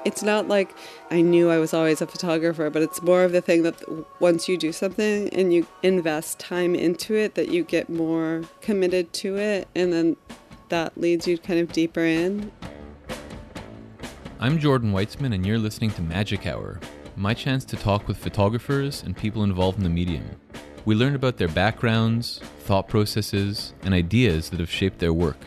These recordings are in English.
It's not like I knew I was always a photographer, but it's more of the thing that once you do something and you invest time into it, that you get more committed to it, and then that leads you kind of deeper in. I'm Jordan Weitzman, and you're listening to Magic Hour, my chance to talk with photographers and people involved in the medium. We learn about their backgrounds, thought processes, and ideas that have shaped their work.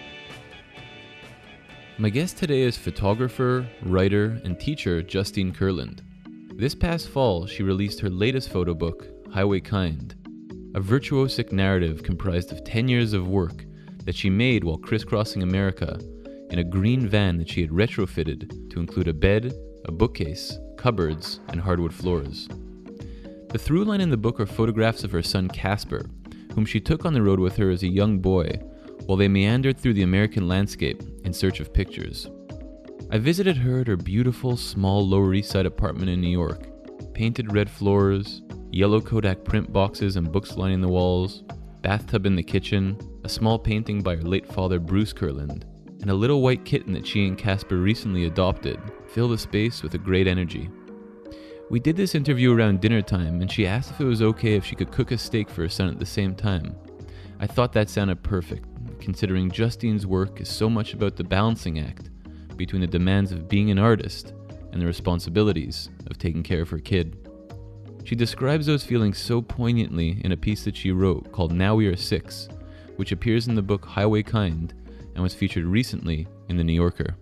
My guest today is photographer, writer, and teacher Justine Kurland. This past fall, she released her latest photo book, Highway Kind, a virtuosic narrative comprised of 10 years of work that she made while crisscrossing America in a green van that she had retrofitted to include a bed, a bookcase, cupboards, and hardwood floors. The through line in the book are photographs of her son Casper, whom she took on the road with her as a young boy, while they meandered through the American landscape in search of pictures. I visited her at her beautiful, small Lower East Side apartment in New York. Painted red floors, yellow Kodak print boxes and books lining the walls, bathtub in the kitchen, a small painting by her late father Bruce Kurland, and a little white kitten that she and Casper recently adopted fill the space with a great energy. We did this interview around dinner time, and she asked if it was okay if she could cook a steak for her son at the same time. I thought that sounded perfect, considering Justine's work is so much about the balancing act between the demands of being an artist and the responsibilities of taking care of her kid. She describes those feelings so poignantly in a piece that she wrote called Now We Are Six, which appears in the book Highway Kind and was featured recently in The New Yorker.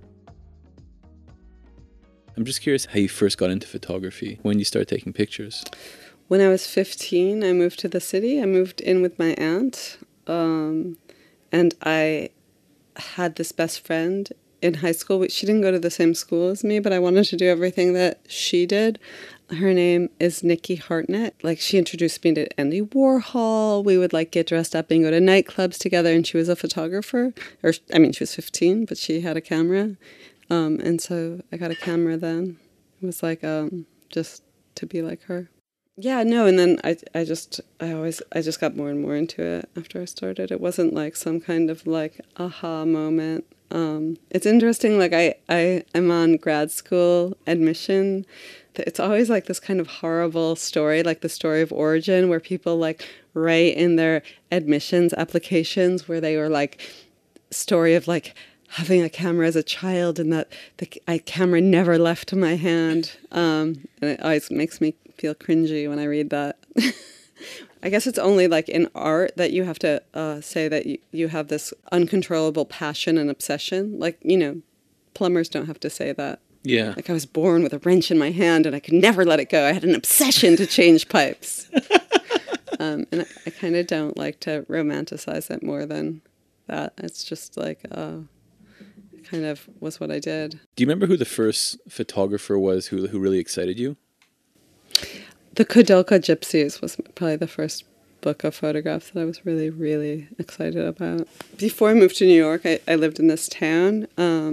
I'm just curious how you first got into photography, when you started taking pictures. When I was 15, I moved to the city. I moved in with my aunt. And I had this best friend in high school. She didn't go to the same school as me, but I wanted to do everything that she did. Her name is Nikki Hartnett. Like, she introduced me to Andy Warhol. We would get dressed up and go to nightclubs together. And she was a photographer. She was 15, but she had a camera. And so I got a camera then. It was just to be like her. Yeah, no, and then I just got more and more into it after I started. It wasn't some kind of aha moment. It's interesting, I'm on grad school admission. It's always this kind of horrible story, the story of origin, where people write in their admissions applications where they were story of having a camera as a child, and that the camera never left my hand. And it always makes me feel cringy when I read that. I guess it's only in art that you have to say that you have this uncontrollable passion and obsession. Plumbers don't have to say that. Yeah. I was born with a wrench in my hand and I could never let it go. I had an obsession to change pipes. And I kind of don't like to romanticize it more than that. It's just kind of was what I did. Do you remember who the first photographer was who really excited you? The Kudelka Gypsies was probably the first book of photographs that I was really, really excited about. Before I moved to New York, I lived in this town,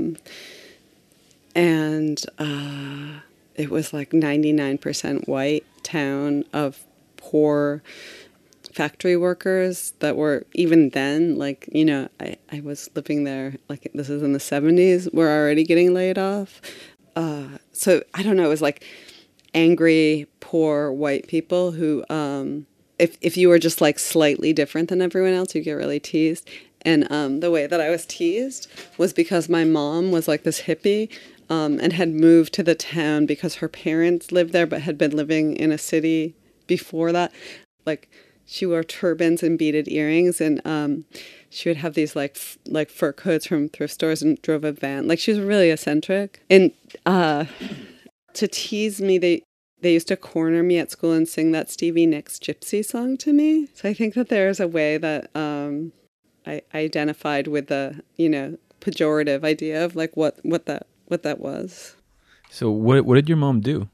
and it was 99% white town of poor factory workers that were, even then, I was living there, this is in the 70s, we're already getting laid off. So I don't know, it was angry, poor white people who, if you were just slightly different than everyone else, you get really teased. And the way that I was teased was because my mom was this hippie and had moved to the town because her parents lived there but had been living in a city before that. She wore turbans and beaded earrings, and she would have these fur coats from thrift stores and drove a van. She was really eccentric. And to tease me, they used to corner me at school and sing that Stevie Nicks Gypsy song to me. So I think that there's a way that I identified with the pejorative idea of what that was. So what did your mom do?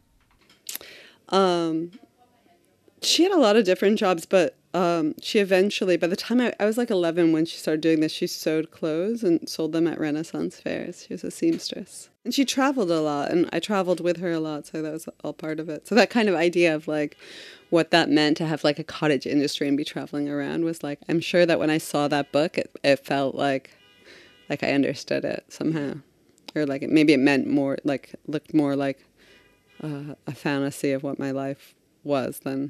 She had a lot of different jobs, but she eventually, by the time I was 11 when she started doing this, she sewed clothes and sold them at Renaissance fairs. She was a seamstress. And she traveled a lot, and I traveled with her a lot, so that was all part of it. So that kind of idea of what that meant to have a cottage industry and be traveling around was I'm sure that when I saw that book, it felt like I understood it somehow. or like maybe it meant more, like looked more like a fantasy of what my life was than.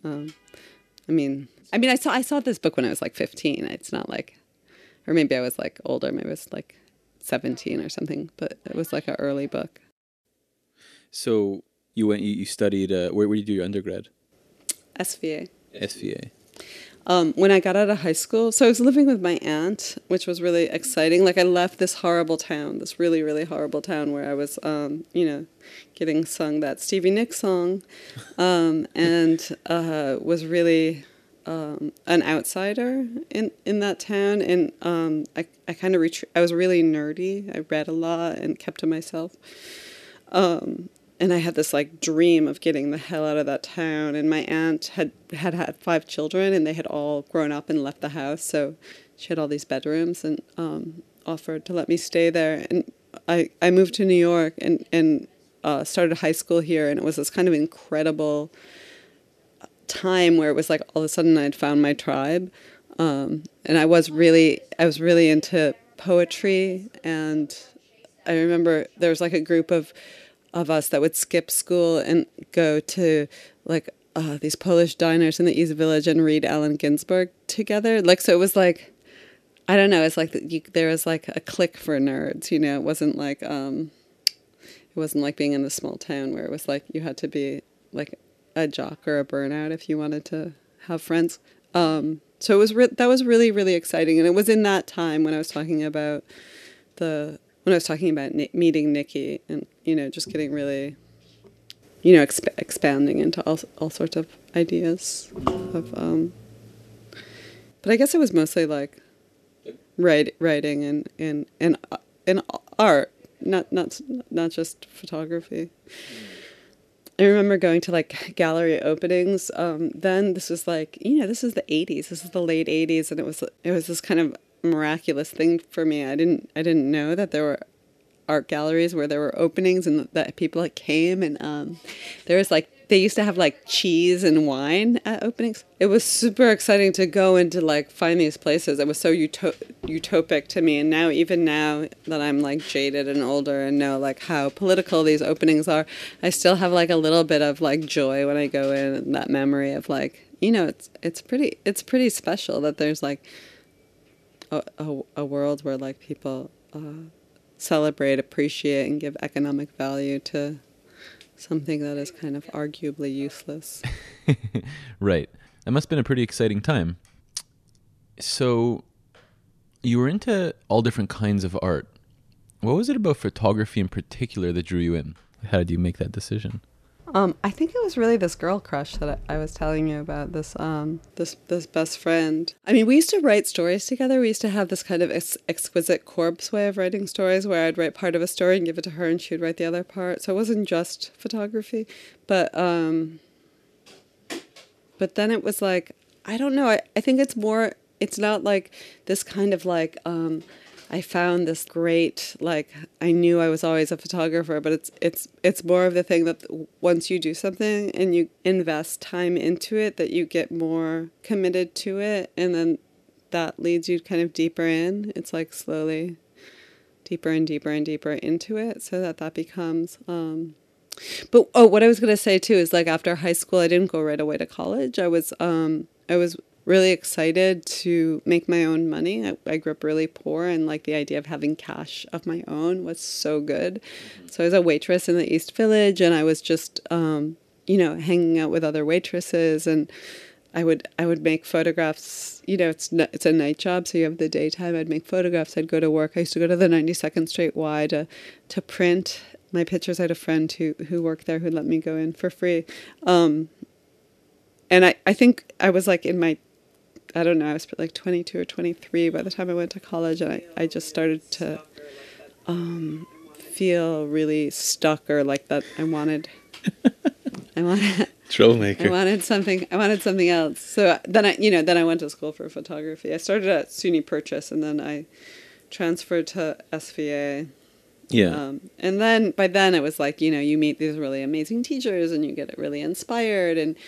I saw this book when I was like 15. It's not like, or maybe I was like older. Maybe I was like 17 or something. But it was like an early book. So you studied. Where did you do your undergrad? SVA. SVA. When I got out of high school, so I was living with my aunt, which was really exciting. Like I left this horrible town, this really, really horrible town where I was, getting sung that Stevie Nicks song, and was really an outsider in that town. And I kind of I was really nerdy. I read a lot and kept to myself. And I had this like dream of getting the hell out of that town. And my aunt had 5 children, and they had all grown up and left the house. So she had all these bedrooms and offered to let me stay there. And I moved to New York and started high school here. And it was this kind of incredible time where it was like all of a sudden I'd found my tribe. And I was really into poetry. And I remember there was like a group of us that would skip school and go to like these Polish diners in the East Village and read Allen Ginsberg together. Like, so it was like, I don't know, it's like there was like a clique for nerds, you know. It wasn't like being in a small town where it was like you had to be like a jock or a burnout if you wanted to have friends. So it was that was really, really exciting. And it was in that time when I was talking about meeting Nikki and, just getting really, expanding into all sorts of ideas of, but I guess it was mostly like writing and art, not just photography. I remember going to like gallery openings. Then this was like, this is the 80s. This is the late 80s, and it was this kind of miraculous thing for me. I didn't know that there were art galleries where there were openings and that people like came, and there was like, they used to have like cheese and wine at openings. It was super exciting to go and to like find these places. It was so utopic to me. And even now that I'm like jaded and older and know like how political these openings are, I still have like a little bit of like joy when I go in, and that memory of like, it's pretty special that there's like a world where like people celebrate, appreciate, and give economic value to something that is kind of arguably useless. Right. That must have been a pretty exciting time. So you were into all different kinds of art. What was it about photography in particular that drew you in? How did you make that decision? I think it was really this girl crush that I was telling you about, this best friend. I mean, we used to write stories together. We used to have this kind of exquisite corpse way of writing stories where I'd write part of a story and give it to her and she would write the other part. So it wasn't just photography. But then it was like, I don't know. I think it's not like this kind of like, I found this great, like, I knew I was always a photographer, but it's more of the thing that once you do something and you invest time into it, that you get more committed to it, and then that leads you kind of deeper in. It's like slowly deeper and deeper and deeper into it, so that becomes... But what I was going to say too is like after high school, I didn't go right away to college. I was really excited to make my own money. I grew up really poor, and like the idea of having cash of my own was so good. So I was a waitress in the East Village, and I was just, hanging out with other waitresses, and I would make photographs. It's a night job, so you have the daytime. I'd make photographs. I'd go to work. I used to go to the 92nd Street Y to print my pictures. I had a friend who worked there who let me go in for free. And I think I was like I was like 22 or 23 by the time I went to college, and I just started to feel really stuck, or like that I wanted troublemaker. I wanted something else. So then I went to school for photography. I started at SUNY Purchase, and then I transferred to SVA. Yeah. And then by then it was like, you meet these really amazing teachers and you get really inspired, and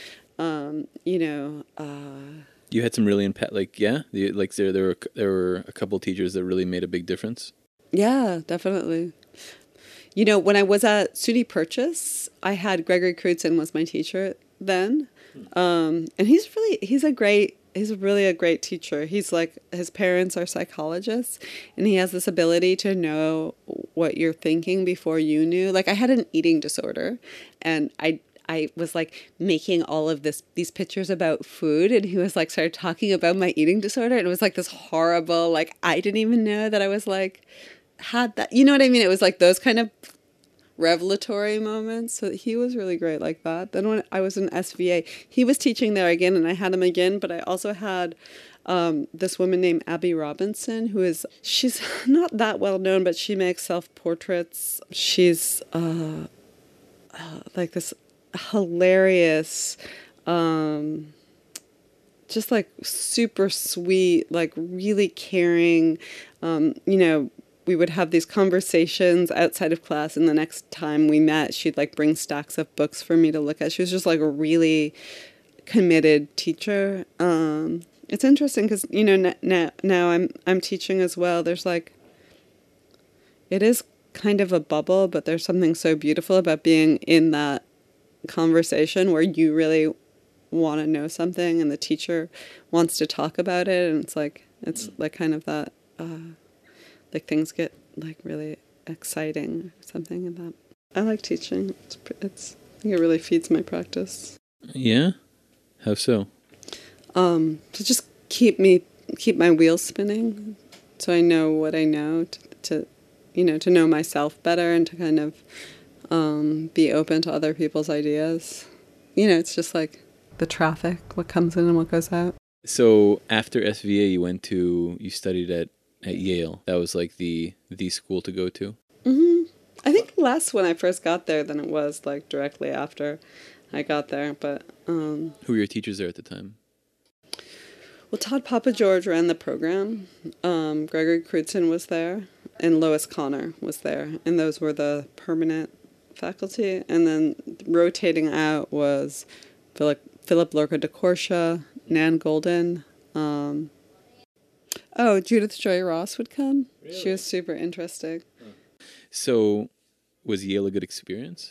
you had some really there were a couple teachers that really made a big difference. Yeah, definitely. You know, when I was at SUNY Purchase, I had Gregory Crutzen was my teacher then. And he's really a great teacher. He's like, his parents are psychologists, and he has this ability to know what you're thinking before you knew. Like, I had an eating disorder, and I was like making all of these pictures about food, and he was like started talking about my eating disorder, and it was like this horrible, like, I didn't even know that I was like had that, you know what I mean? It was like those kind of revelatory moments. So he was really great like that. Then when I was in SVA, he was teaching there again, and I had him again, but I also had this woman named Abby Robinson, she's not that well known, but she makes self-portraits. She's like this hilarious, just like super sweet, like really caring, you know, we would have these conversations outside of class, and the next time we met, she'd like bring stacks of books for me to look at. She was just like a really committed teacher. It's interesting because, you know, now I'm teaching as well. There's like, it is kind of a bubble, but there's something so beautiful about being in that conversation where you really want to know something and the teacher wants to talk about it, and it's like kind of that. Like things get like really exciting or something, and that I like teaching. I think it really feeds my practice. Yeah, how so? To just keep my wheels spinning, so I know what I know to know myself better, and to kind of be open to other people's ideas. You know, it's just like the traffic, what comes in and what goes out. So after SVA, you studied at Yale. That was like the school to go to? Mm-hmm. I think less when I first got there than it was like directly after I got there. But who were your teachers there at the time? Well, Todd Papageorge ran the program. Gregory Crutzen was there, and Lois Connor was there, and those were the permanent faculty. And then rotating out was Philip Lorca de Corsia, Nan Golden. Judith Joy Ross would come. Really? She was super interesting. So, was Yale a good experience?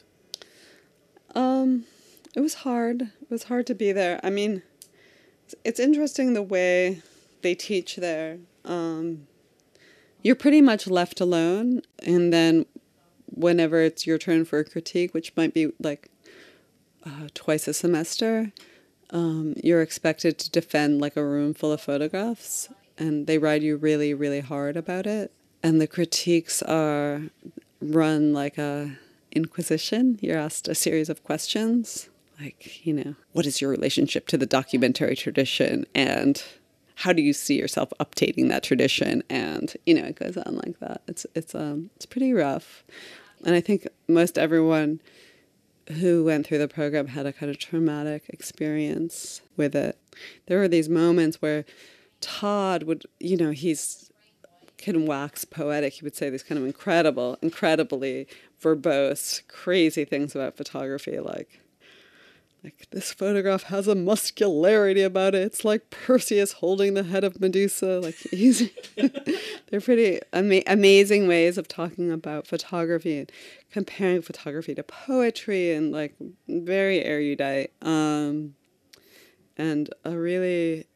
It was hard. It was hard to be there. I mean, it's interesting the way they teach there. You're pretty much left alone, and then whenever it's your turn for a critique, which might be like twice a semester, you're expected to defend like a room full of photographs. And they ride you really, really hard about it. And the critiques are run like a inquisition. You're asked a series of questions, like, you know, what is your relationship to the documentary tradition? And how do you see yourself updating that tradition? And, you know, it goes on like that. It's pretty rough. And I think most everyone who went through the program had a kind of traumatic experience with it. There were these moments where Todd would, you know, can wax poetic. He would say these kind of incredibly verbose, crazy things about photography, like this photograph has a muscularity about it. It's like Perseus holding the head of Medusa. Like they're pretty amazing ways of talking about photography and comparing photography to poetry, and like very erudite, and a really.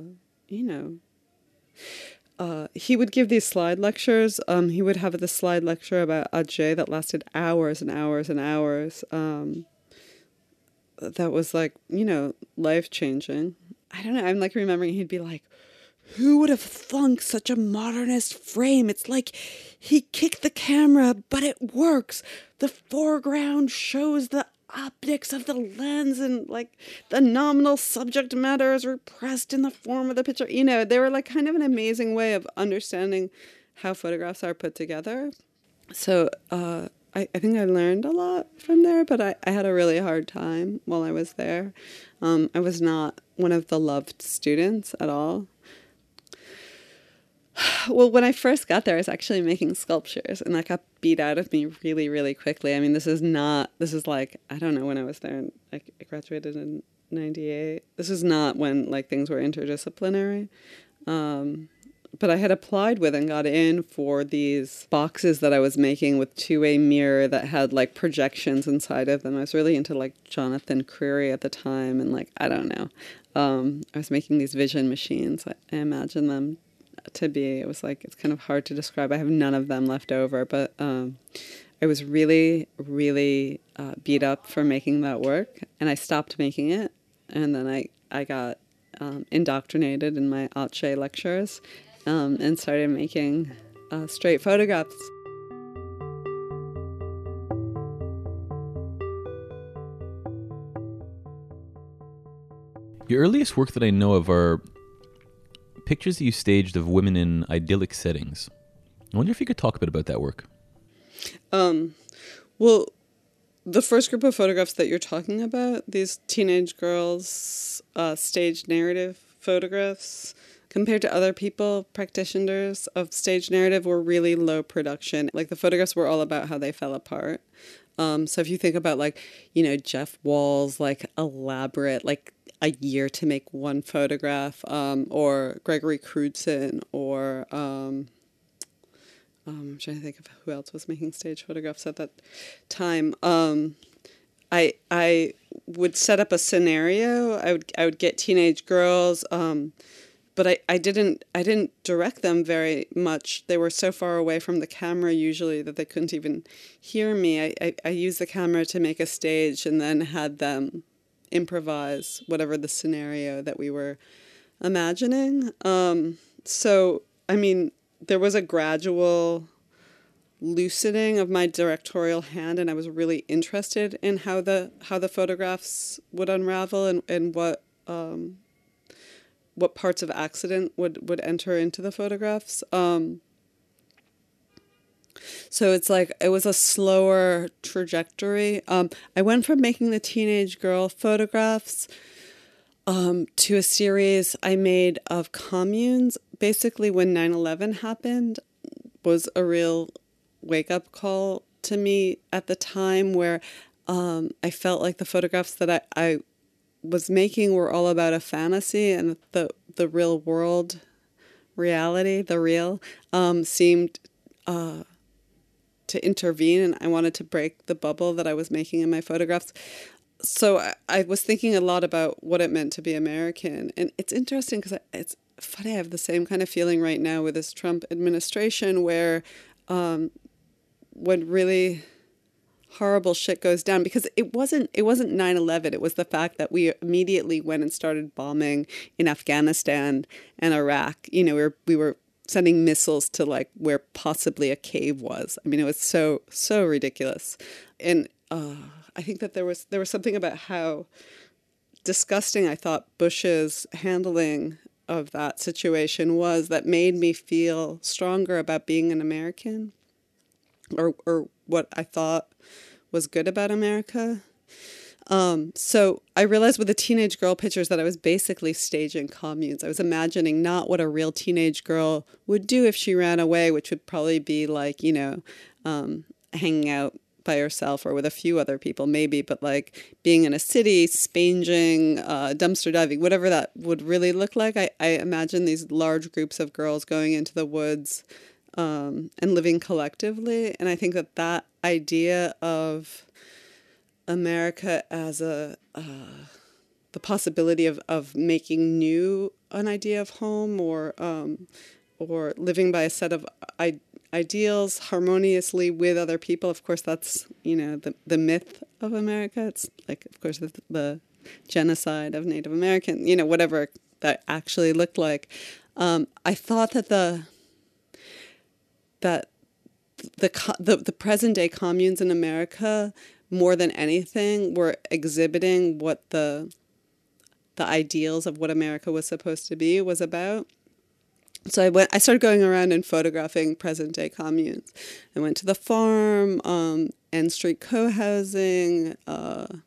He would give these slide lectures. He would have this slide lecture about Adje that lasted hours and hours and hours. That was like, you know, life-changing. I don't know, I'm like remembering he'd be like, who would have thunk such a modernist frame? It's like he kicked the camera, but it works. The foreground shows the optics of the lens, and like the nominal subject matter is repressed in the form of the picture. You know, they were like kind of an amazing way of understanding how photographs are put together. So I think I learned a lot from there, but I had a really hard time while I was there. I was not one of the loved students at all. Well, when I first got there, I was actually making sculptures, and that got beat out of me really, really quickly. I mean, this is like, I don't know when I was there. I graduated in 98. This is not when like things were interdisciplinary. but I had applied with and got in for these boxes that I was making with two-way mirror that had like projections inside of them. I was really into like Jonathan Creary at the time, and like, I don't know. I was making these vision machines. I imagine them to be, it was like, it's kind of hard to describe. I have none of them left over, but I was really, really beat up for making that work, and I stopped making it, and then I got indoctrinated in my Ache lectures and started making straight photographs. Your earliest work that I know of are pictures that you staged of women in idyllic settings. I wonder if you could talk a bit about that work. Well, the first group of photographs that you're talking about, these teenage girls' staged narrative photographs, compared to other people, practitioners of staged narrative, were really low production. Like, the photographs were all about how they fell apart. So if you think about, like, you know, Jeff Wall's, like, elaborate, like, a year to make one photograph, or Gregory Crewdson, or I'm trying to think of who else was making stage photographs at that time. I would set up a scenario. I would get teenage girls, but I didn't direct them very much. They were so far away from the camera usually that they couldn't even hear me. I used the camera to make a stage and then had them improvise whatever the scenario that we were imagining. So, I mean, there was a gradual loosening of my directorial hand, and I was really interested in how the photographs would unravel and what parts of accident would enter into the photographs. So it's like, it was a slower trajectory. I went from making the teenage girl photographs to a series I made of communes. Basically, when 9/11 happened, was a real wake-up call to me at the time, where I felt like the photographs that I was making were all about a fantasy, and the real world reality, the real, seemed to intervene, and I wanted to break the bubble that I was making in my photographs. So I was thinking a lot about what it meant to be American. And it's interesting because it's funny, I have the same kind of feeling right now with this Trump administration, where when really horrible shit goes down, because it wasn't 9/11, it was the fact that we immediately went and started bombing in Afghanistan and Iraq. You know, we were sending missiles to like where possibly a cave was. I mean, it was so ridiculous. And I think that there was something about how disgusting I thought Bush's handling of that situation was that made me feel stronger about being an American, or what I thought was good about America. So I realized with the teenage girl pictures that I was basically staging communes. I was imagining not what a real teenage girl would do if she ran away, which would probably be like, you know, hanging out by herself or with a few other people maybe, but like being in a city, spanging, dumpster diving, whatever that would really look like. I imagine these large groups of girls going into the woods and living collectively. And I think that idea of America as the possibility of making new an idea of home, or living by a set of ideals harmoniously with other people. Of course, that's, you know, the myth of America. It's like, of course, the genocide of Native American, you know, whatever that actually looked like. I thought that the present day communes in America, more than anything, were exhibiting what the ideals of what America was supposed to be was about. So I started going around and photographing present day communes. I went to the farm, N Street co-housing, a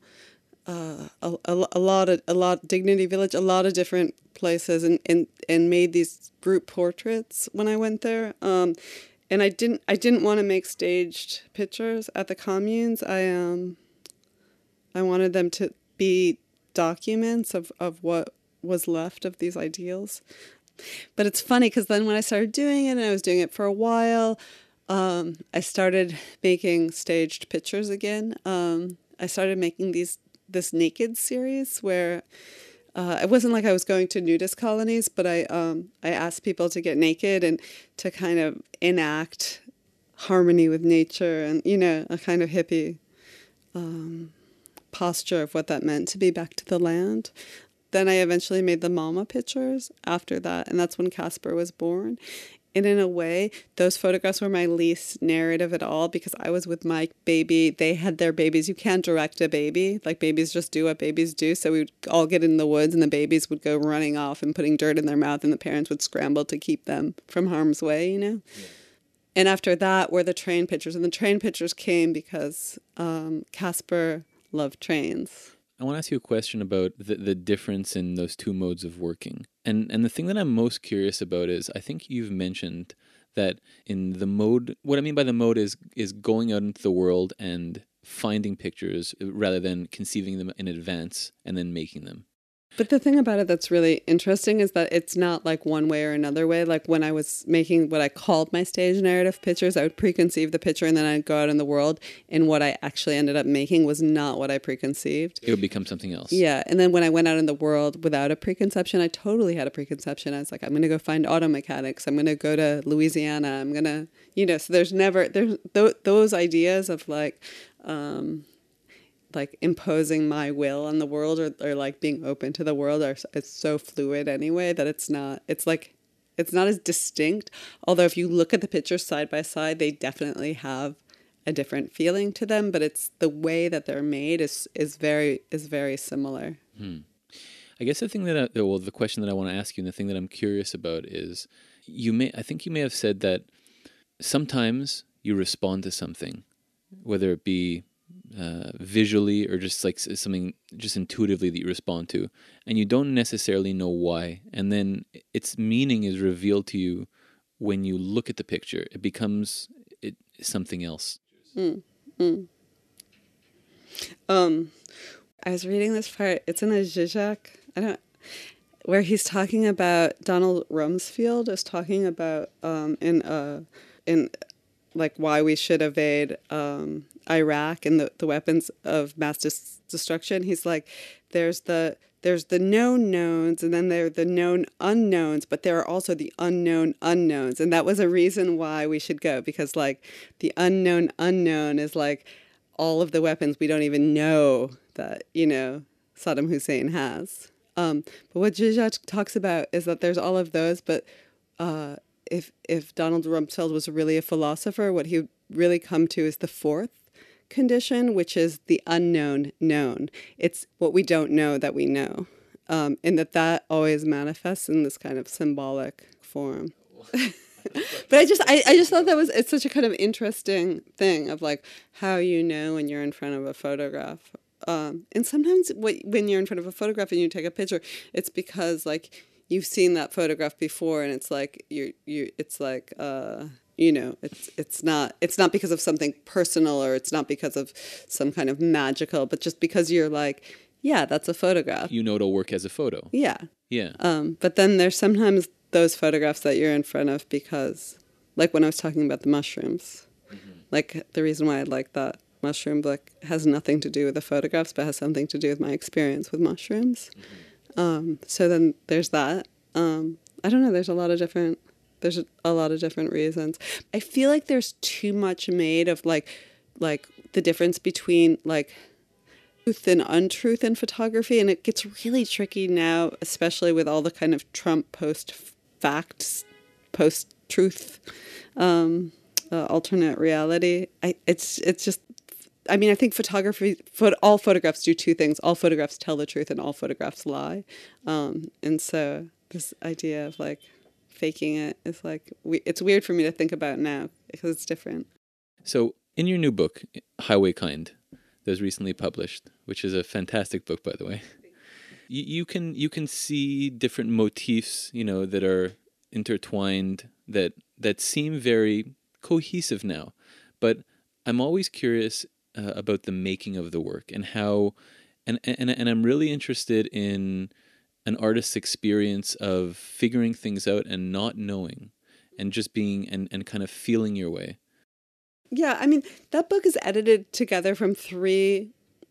lot Dignity Village, a lot of different places, and made these group portraits when I went there. And I didn't want to make staged pictures at the communes. I wanted them to be documents of what was left of these ideals. But it's funny because then when I started doing it, and I was doing it for a while, I started making staged pictures again. I started making this naked series where it wasn't like I was going to nudist colonies, but I asked people to get naked and to kind of enact harmony with nature and, a kind of hippie posture of what that meant to be back to the land. Then I eventually made the mama pictures after that, and that's when Casper was born. And in a way, those photographs were my least narrative at all because I was with my baby. They had their babies. You can't direct a baby. Like, babies just do what babies do. So we would all get in the woods and the babies would go running off and putting dirt in their mouth, and the parents would scramble to keep them from harm's way, Yeah. And after that were the train pictures. And the train pictures came because Casper loved trains. I want to ask you a question about the difference in those two modes of working. And the thing that I'm most curious about is, I think you've mentioned that in the mode, what I mean by the mode is going out into the world and finding pictures rather than conceiving them in advance and then making them. But the thing about it that's really interesting is that it's not like one way or another way. Like when I was making what I called my stage narrative pictures, I would preconceive the picture and then I'd go out in the world. And what I actually ended up making was not what I preconceived. It would become something else. Yeah. And then when I went out in the world without a preconception, I totally had a preconception. I was like, I'm going to go find auto mechanics. I'm going to go to Louisiana. I'm going to, so there's those ideas of like imposing my will on the world or like being open to the world it's so fluid anyway that it's not as distinct. Although if you look at the pictures side by side, they definitely have a different feeling to them, but it's the way that they're made is very similar. I guess the question that I want to ask you and the thing that I'm curious about is I think you may have said that sometimes you respond to something, whether it be visually or just like something just intuitively that you respond to, and you don't necessarily know why, and then its meaning is revealed to you when you look at the picture. It becomes something else. I was reading this part. It's in a Zizek, where he's talking about Donald Rumsfeld is talking about in like why we should evade Iraq and the weapons of mass destruction. He's like, there's the known knowns, and then there are the known unknowns, but there are also the unknown unknowns. And that was a reason why we should go, because like the unknown unknown is like all of the weapons we don't even know that, Saddam Hussein has. But what Zizek talks about is that there's all of those, but if Donald Rumsfeld was really a philosopher, what he would really come to is the fourth condition, which is the unknown known. It's what we don't know that we know, and that always manifests in this kind of symbolic form. But I just thought it's such a kind of interesting thing of like how when you're in front of a photograph. And sometimes when you're in front of a photograph and you take a picture, it's because like you've seen that photograph before, and it's like it's not because of something personal, or it's not because of some kind of magical, but just because you're like, yeah, that's a photograph. It'll work as a photo. Yeah. Yeah. But then there's sometimes those photographs that you're in front of because, like when I was talking about the mushrooms, like the reason why I like that mushroom book has nothing to do with the photographs, but has something to do with my experience with mushrooms. So then there's that. I don't know. There's a lot of different reasons. I feel like there's too much made of like the difference between like truth and untruth in photography, and it gets really tricky now, especially with all the kind of Trump post-facts, post-truth, alternate reality. I think all photographs do two things. All photographs tell the truth and all photographs lie. And so this idea of like faking it is like, it's weird for me to think about now because it's different. So in your new book, Highway Kind, that was recently published, which is a fantastic book, by the way, you can see different motifs, that are intertwined that seem very cohesive now. But I'm always curious about the making of the work and how, and I'm really interested in an artist's experience of figuring things out and not knowing and just being and kind of feeling your way. Yeah, I mean, that book is edited together from 3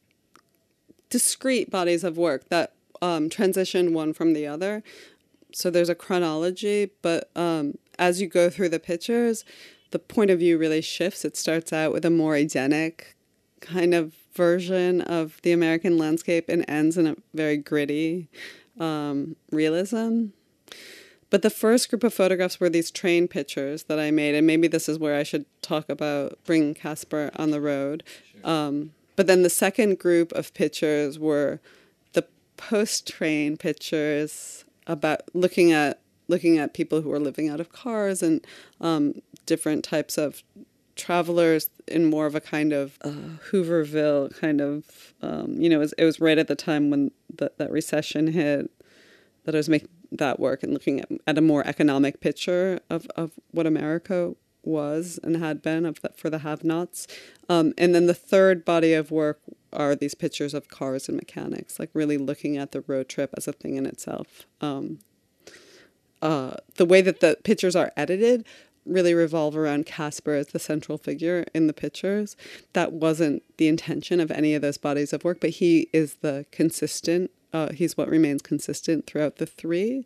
discrete bodies of work that transition one from the other. So there's a chronology, but as you go through the pictures, the point of view really shifts. It starts out with a more Edenic kind of version of the American landscape and ends in a very gritty realism. But the first group of photographs were these train pictures that I made, and maybe this is where I should talk about bringing Caspar on the road. Sure. But then the second group of pictures were the post-train pictures about looking at people who were living out of cars and different types of travelers in more of a kind of Hooverville kind of, it was right at the time when that recession hit that I was making that work and looking at a more economic picture of what America was and had been for the have-nots. And then the third body of work are these pictures of cars and mechanics, like really looking at the road trip as a thing in itself. The way that the pictures are edited really revolve around Caspar as the central figure in the pictures. That wasn't the intention of any of those bodies of work, but he is the consistent, he's what remains consistent throughout the 3.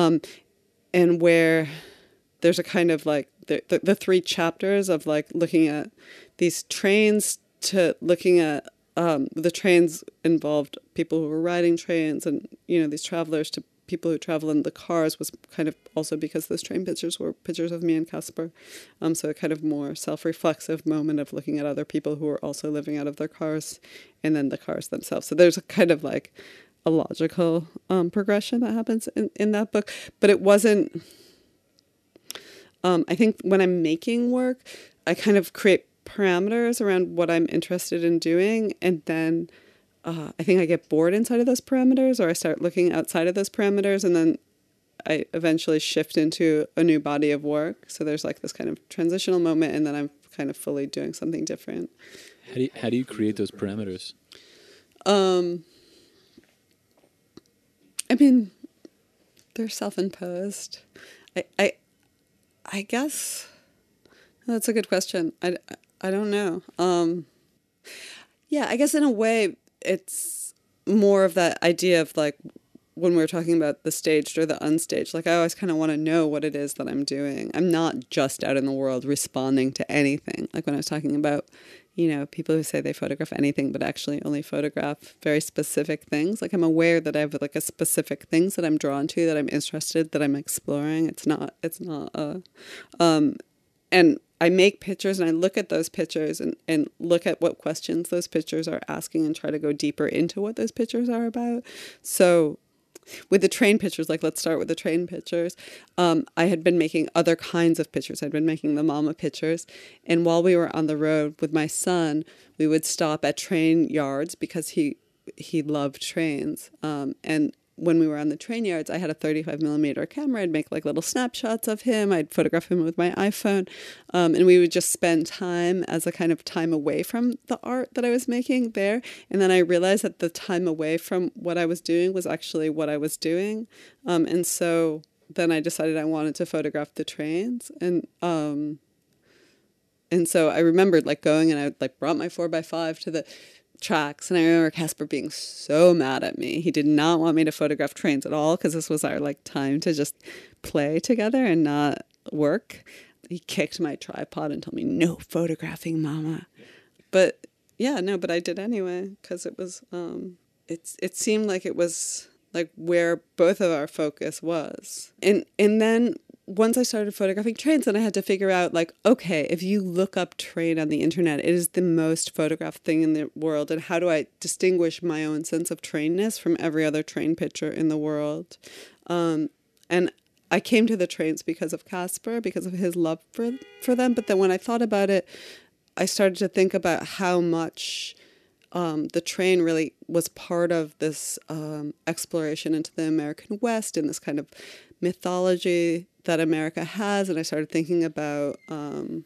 And where there's a kind of like the 3 chapters of like looking at these trains to looking at the trains involved people who were riding trains and, these travelers to people who travel in the cars was kind of also because those train pictures were pictures of me and Caspar. So a kind of more self-reflexive moment of looking at other people who are also living out of their cars and then the cars themselves. So there's a kind of like a logical progression that happens in that book. But it wasn't... I think when I'm making work, I kind of create parameters around what I'm interested in doing, and then I think I get bored inside of those parameters, or I start looking outside of those parameters, and then I eventually shift into a new body of work. So there's like this kind of transitional moment, and then I'm kind of fully doing something different. How do you create those parameters? I mean, they're self-imposed. I guess that's a good question. I don't know. Yeah, I guess in a way it's more of that idea of like when we're talking about the staged or the unstaged, like I always kind of want to know what it is that I'm doing. I'm not just out in the world responding to anything. Like when I was talking about, people who say they photograph anything but actually only photograph very specific things. Like I'm aware that I have like a specific things that I'm drawn to, that I'm interested, that I'm exploring. And I make pictures and I look at those pictures and look at what questions those pictures are asking and try to go deeper into what those pictures are about. So with the train pictures, like let's start with the train pictures, I had been making other kinds of pictures. I'd been making the mama pictures. And while we were on the road with my son, we would stop at train yards because he loved trains. And when we were on the train yards, I had a 35 millimeter camera. I'd make like little snapshots of him. I'd photograph him with my iPhone. And we would just spend time as a kind of time away from the art that I was making there. And then I realized that the time away from what I was doing was actually what I was doing. And so then I decided I wanted to photograph the trains. And so I remembered like going and I like brought my 4x5 to the tracks, and I remember Caspar being so mad at me. He did not want me to photograph trains at all because this was our like time to just play together and not work. He kicked my tripod and told me, "No photographing, mama." But but I did anyway because it was it seemed like it was like where both of our focus was. And then once I started photographing trains, then I had to figure out, like, okay, if you look up train on the internet, it is the most photographed thing in the world. And how do I distinguish my own sense of trainness from every other train picture in the world? And I came to the trains because of Caspar, because of his love for them. But then when I thought about it, I started to think about how much the train really was part of this exploration into the American West and this kind of mythology that America has. And I started thinking about, the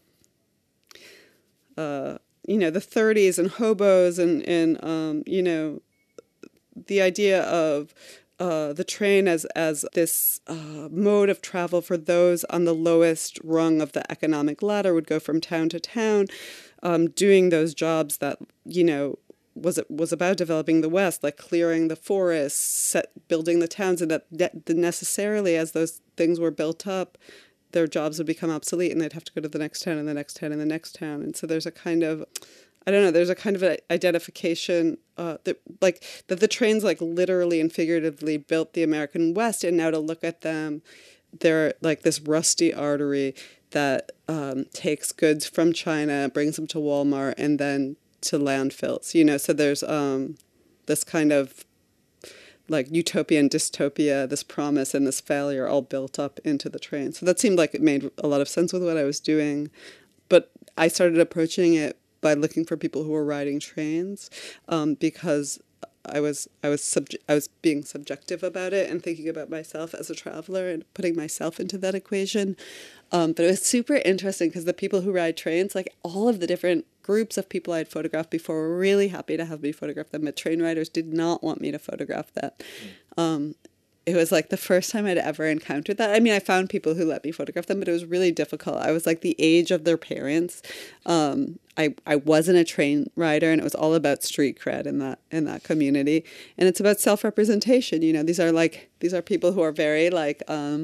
30s and hobos and the idea of the train as this mode of travel for those on the lowest rung of the economic ladder, would go from town to town, doing those jobs that, was about developing the West, like clearing the forests, building the towns, and that necessarily, as those things were built up, their jobs would become obsolete, and they'd have to go to the next town and the next town and the next town. And so there's a kind of, I don't know, there's a kind of an identification that the trains like literally and figuratively built the American West, and now to look at them, they're like this rusty artery that takes goods from China, brings them to Walmart, and then to landfills. So there's this kind of like utopia and dystopia, this promise and this failure all built up into the train. So that seemed like it made a lot of sense with what I was doing. But I started approaching it by looking for people who were riding trains, because I was being subjective about it and thinking about myself as a traveler and putting myself into that equation. But it was super interesting because the people who ride trains, like all of the different groups of people I'd photographed before, were really happy to have me photograph them, but train riders did not want me to photograph them. It was like the first time I'd ever encountered that. I mean, I found people who let me photograph them, but it was really difficult. I was like the age of their parents. I wasn't a train rider, and it was all about street cred in that community. And it's about self-representation. These are people who are very like,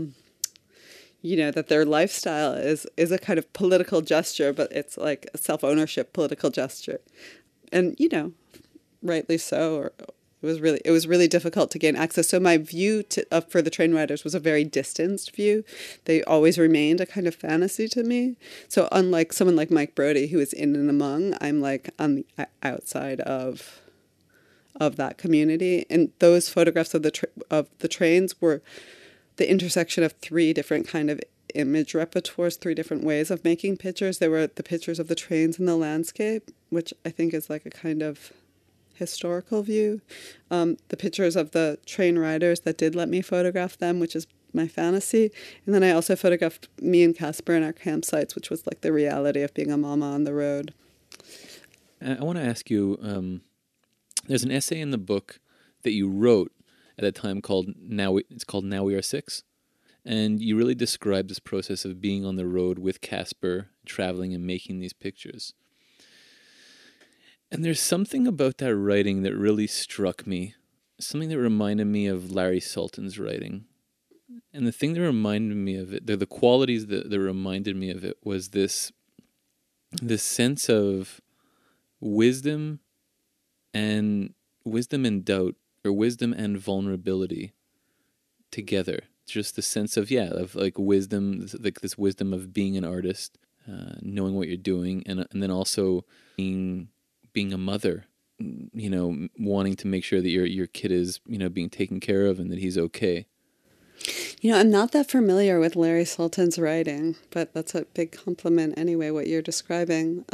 that their lifestyle is a kind of political gesture, but it's like a self-ownership political gesture. And, rightly so, or it was really difficult to gain access. So my view for the train riders was a very distanced view. They always remained a kind of fantasy to me. So unlike someone like Mike Brodie, who is in and among, I'm like on the outside of that community. And those photographs of the trains were the intersection of three different kind of image repertoires, three different ways of making pictures. There were the pictures of the trains and the landscape, which I think is like a kind of historical view. The pictures of the train riders that did let me photograph them, which is my fantasy. And then I also photographed me and Casper in our campsites, which was like the reality of being a mama on the road. I want to ask you, there's an essay in the book that you wrote at a time called Now We Are Six. And you really describe this process of being on the road with Casper, traveling and making these pictures. And there's something about that writing that really struck me, something that reminded me of Larry Sultan's writing. And the thing that reminded me of it, the qualities that reminded me of it, was this sense of wisdom and doubt, or wisdom and vulnerability together. Just the sense of like wisdom, like this wisdom of being an artist, knowing what you're doing, and then also being a mother, wanting to make sure that your kid is, being taken care of and that he's okay. I'm not that familiar with Larry Sultan's writing, but that's a big compliment anyway, what you're describing.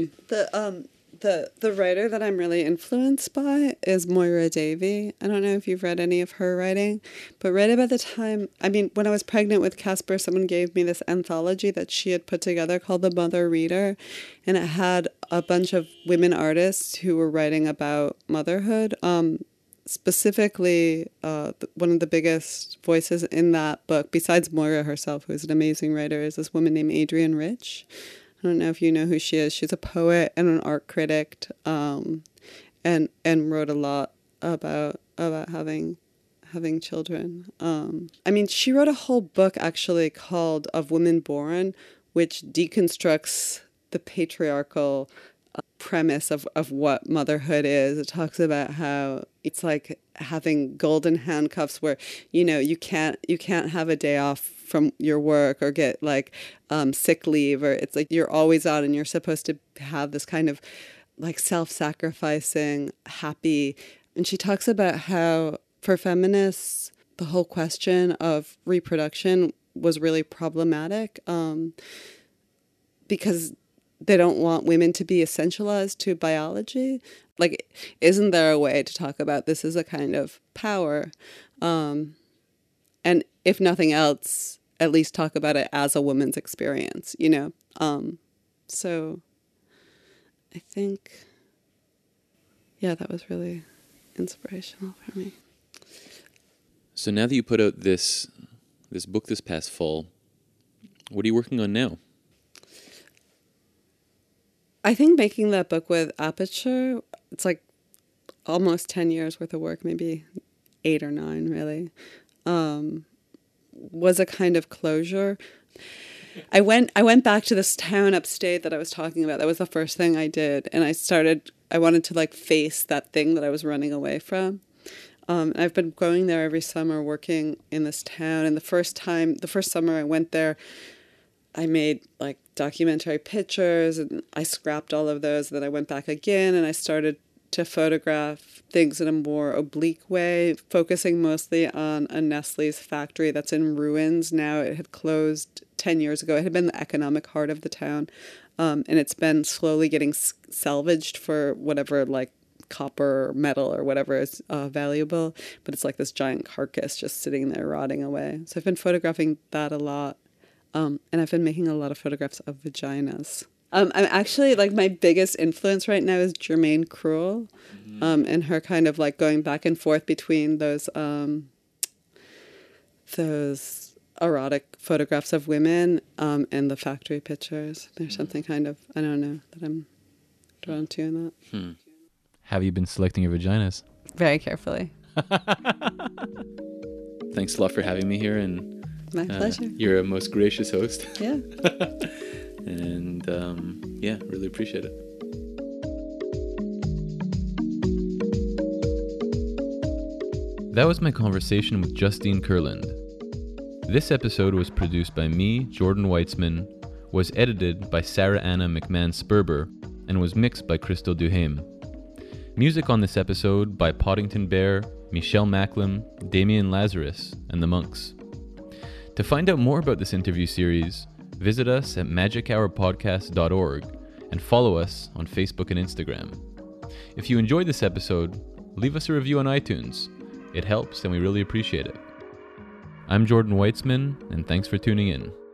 The writer that I'm really influenced by is Moira Davey. I don't know if you've read any of her writing, but right about the time, when I was pregnant with Casper, someone gave me this anthology that she had put together called The Mother Reader, and it had a bunch of women artists who were writing about motherhood. Specifically, one of the biggest voices in that book, besides Moira herself, who is an amazing writer, is this woman named Adrienne Rich. I don't know if you know who she is. She's a poet and an art critic, and wrote a lot about having children. She wrote a whole book actually called Of Women Born, which deconstructs the patriarchal premise of what motherhood is. It talks about how it's like having golden handcuffs where, you can't have a day off from your work or get like sick leave, or it's like you're always on and you're supposed to have this kind of like self-sacrificing, happy. And she talks about how for feminists, the whole question of reproduction was really problematic because they don't want women to be essentialized to biology. Like, isn't there a way to talk about this as a kind of power? And if nothing else, at least talk about it as a woman's experience, So I think, that was really inspirational for me. So now that you put out this book this past fall, what are you working on now? I think making that book with Aperture, it's like almost 10 years worth of work, maybe 8 or 9 really, was a kind of closure. I went back to this town upstate that I was talking about. That was the first thing I did. And I wanted to like face that thing that I was running away from. I've been going there every summer, working in this town. And the first summer I went there, I made like documentary pictures and I scrapped all of those. Then I went back again and I started to photograph things in a more oblique way, focusing mostly on a Nestle's factory that's in ruins now. It had closed 10 years ago. It had been the economic heart of the town. And it's been slowly getting salvaged for whatever, like, copper or metal or whatever is valuable, but it's like this giant carcass just sitting there rotting away. So I've been photographing that a lot, and I've been making a lot of photographs of vaginas. I'm actually, like, my biggest influence right now is Germaine Cruel, and her kind of like going back and forth between those erotic photographs of women and the factory pictures. There's something kind of, I don't know, that I'm drawn to in that. Have you been selecting your vaginas? Very carefully. Thanks a lot for having me here, and my pleasure. You're a most gracious host. Yeah. And yeah, really appreciate it. That was my conversation with Justine Kurland. This episode was produced by me, Jordan Weitzman, was edited by Sarah Anna McMahon-Sperber, and was mixed by Crystal Duhame. Music on this episode by Poddington Bear, Michelle Macklem, Damien Lazarus, and the Monks. To find out more about this interview series, visit us at magichourpodcast.org and follow us on Facebook and Instagram. If you enjoyed this episode, leave us a review on iTunes. It helps and we really appreciate it. I'm Jordan Weitzman, and thanks for tuning in.